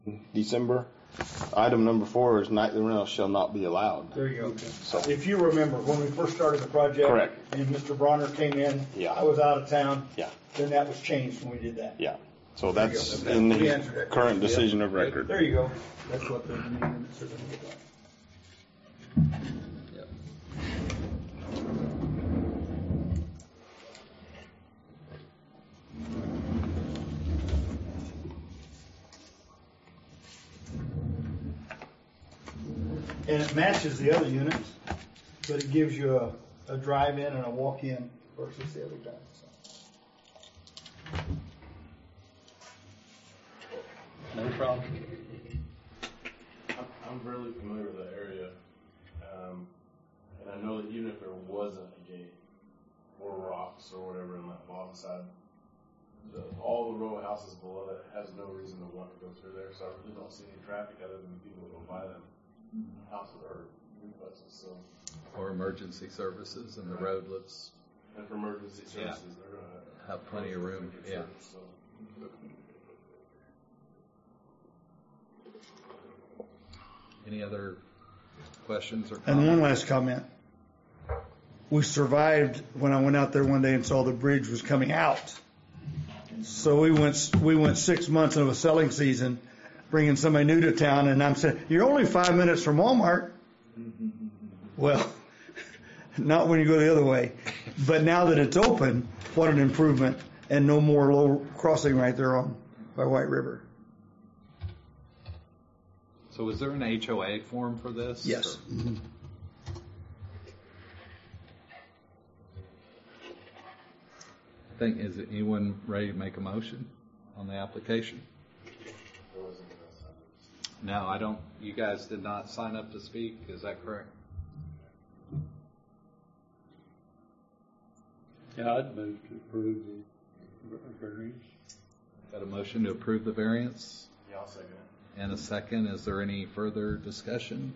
December. Item number 4 is nightly rental shall not be allowed. There you go. So, If you remember, when we first started the project. Correct. And Mr. Bronner came in. Yeah. I was out of town. yeah, Then that was changed when we did that. yeah. So There you that's go. in We the answered that. current decision of record. There you go. That's what the meeting certificate was. And it matches the other units, but it gives you a drive-in and a walk-in versus the other guys. So. No problem. I'm fairly familiar with the area, and I know that even if there wasn't a gate or rocks or whatever in that bottom side, all the row houses below it has no reason to want to go through there. So I really don't see any traffic other than people that will buy them houses or duplexes. So, Or emergency services, and the road looks and for emergency services, they're going to have plenty of room. Yeah. So. Any other questions or comments? And one last comment. We survived when I went out there one day and saw the bridge was coming out. So we went 6 months of a selling season, bringing somebody new to town, and I'm saying, you're only 5 minutes from Walmart. Well, not when you go the other way. But now that it's open, what an improvement, and no more low crossing right there by White River. So is there an HOA form for this? Yes. Mm-hmm. Is anyone ready to make a motion on the application? No, I don't. You guys did not sign up to speak. Is that correct? Yeah, I'd move to approve the variance. Got a motion to approve the variance? Yeah, I'll second it. And a second. Is there any further discussion?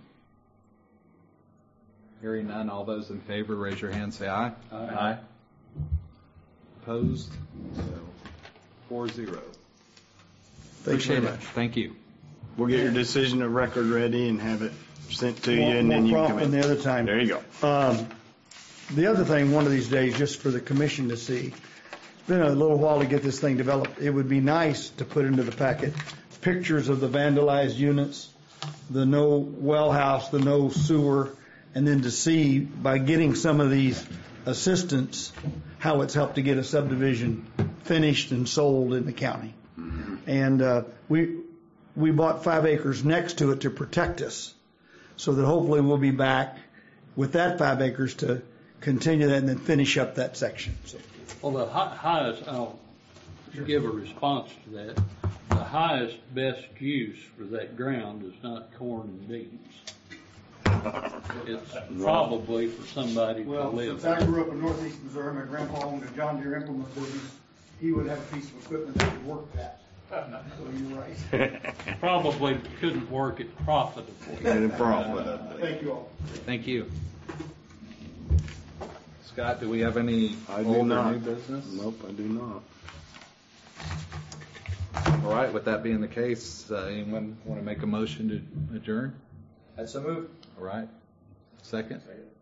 Hearing none, all those in favor, raise your hand, say aye. Aye. Opposed? So 4-0. Thank you Appreciate very it. much. Thank you. We'll get your decision of record ready and have it sent to you, and More then you can prompt come than in. the other time. There you go. The other thing, one of these days, just for the commission to see, it's been a little while to get this thing developed. It would be nice to put into the packet pictures of the vandalized units, the no well house, the no sewer, and then to see by getting some of these assistance how it's helped to get a subdivision finished and sold in the county. And we bought 5 acres next to it to protect us, so that hopefully we'll be back with that 5 acres to continue that and then finish up that section. So. Well, the highest, I'll give a response to that. The highest, best use for that ground is not corn and beans. It's probably for somebody to Well, live. since I grew up in northeast Missouri, my grandpa owned a John Deere implement business. He would have a piece of equipment that would work that. So you're right. Probably couldn't work it profitably. Thank you all. Thank you. Scott, do we have any I do old or not. new business? Nope, I do not. All right, with that being the case, anyone want to make a motion to adjourn? That's a move. All right. Second?